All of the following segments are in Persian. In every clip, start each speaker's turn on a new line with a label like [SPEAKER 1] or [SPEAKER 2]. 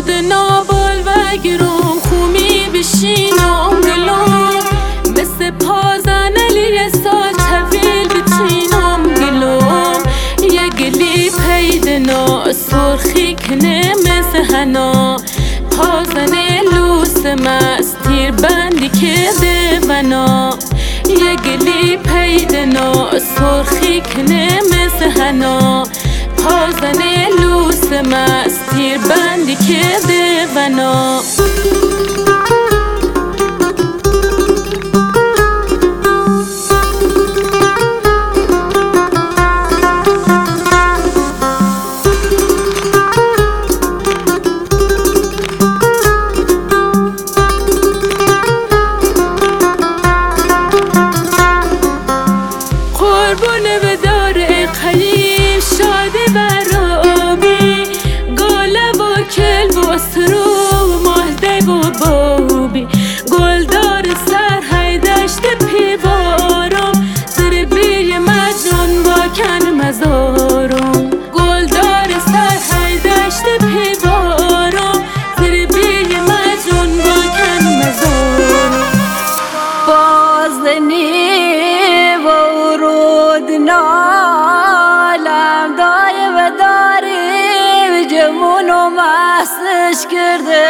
[SPEAKER 1] خود نابال و گروم خومی بشینم گلوم مثل پازن علی سال طویل بچینم گلوم یه گلی پیدنا سرخی کنه مثل هنا پازن لوس مست تیر بندی که دیونا یه گلی پیدنا سرخی کنه مثل هنا پازن لوس مست تیر بندی که دیونا قربونه به دار قیم شاده برابی گله و کل و سرو مهده و بابی گلدار سر هیدشت پیوارم زیر بی مجنون با کن مزارم گلدار سر هیدشت پیوارم زیر بی مجنون با کن مزارم
[SPEAKER 2] بازنی نالم دای و داری جمون و مستش کرده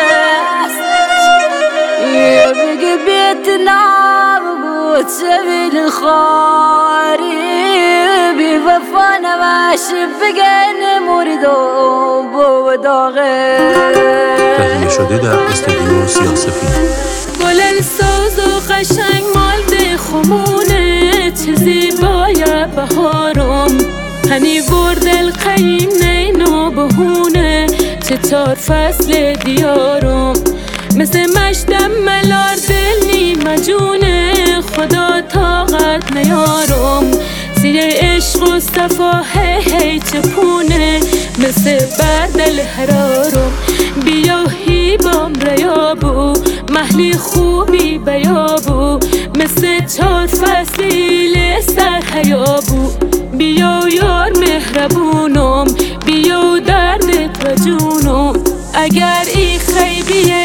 [SPEAKER 2] یه بگی بیت نبگو چویل خاری بی وفا نوشی بگن موریدو بو داغه
[SPEAKER 3] تهیه شده در استودیو سیاسفید.
[SPEAKER 1] گلل ساز و قشنگ مالد خمونه چه زیبای بهارم هنی برد القیم نینا بهونه چه چار فصل دیارم مثل مشتم ملار دل نیم جونه خدا طاقت نیارم سیه عشق و صفا هی چپونه مثل بردل حرارم بیا هیبام ریابو محلی خوبی بیابو مثل چار فصیل سر حیابو بیا یار مهربونم بیا دردت و جونم اگر ای خیبیه